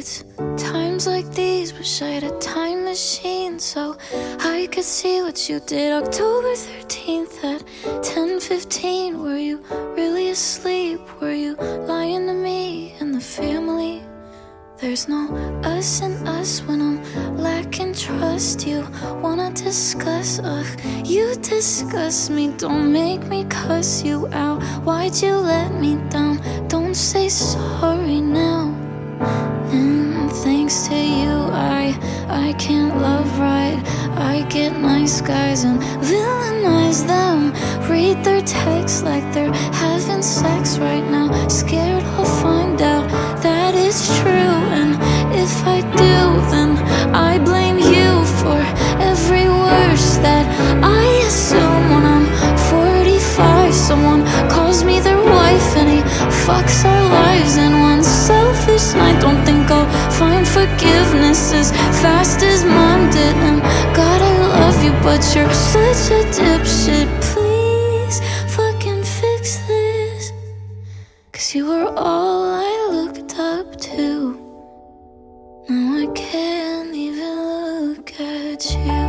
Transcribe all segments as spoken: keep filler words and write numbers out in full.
It's times like these, wish I had a time machine so I could see what you did October thirteenth at ten fifteen. Were you really asleep? Were you lying to me and the family? There's no us and us when I'm lacking trust. You wanna discuss, ugh, you disgust me. Don't make me cuss you out. Why'd you let me down? Don't say sorry now. And thanks to you, I, I can't love right. I get nice guys and villainize them. Read their texts like they're having sex right now. Scared I'll find out that it's true. And if I do, then I blame you for every worst that I assume. When I'm forty-five, someone calls me their wife and he fucks our lives in one selfish night. Don't think I'll find forgiveness as fast as mine did. And God, I love you, but you're such a dipshit. Please fucking fix this, 'cause you were all I looked up to. Now I can't even look at you.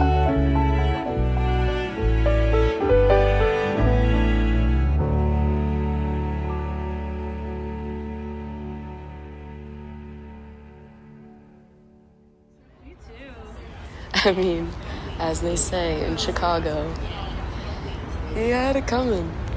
I mean, as they say in Chicago, he had it coming.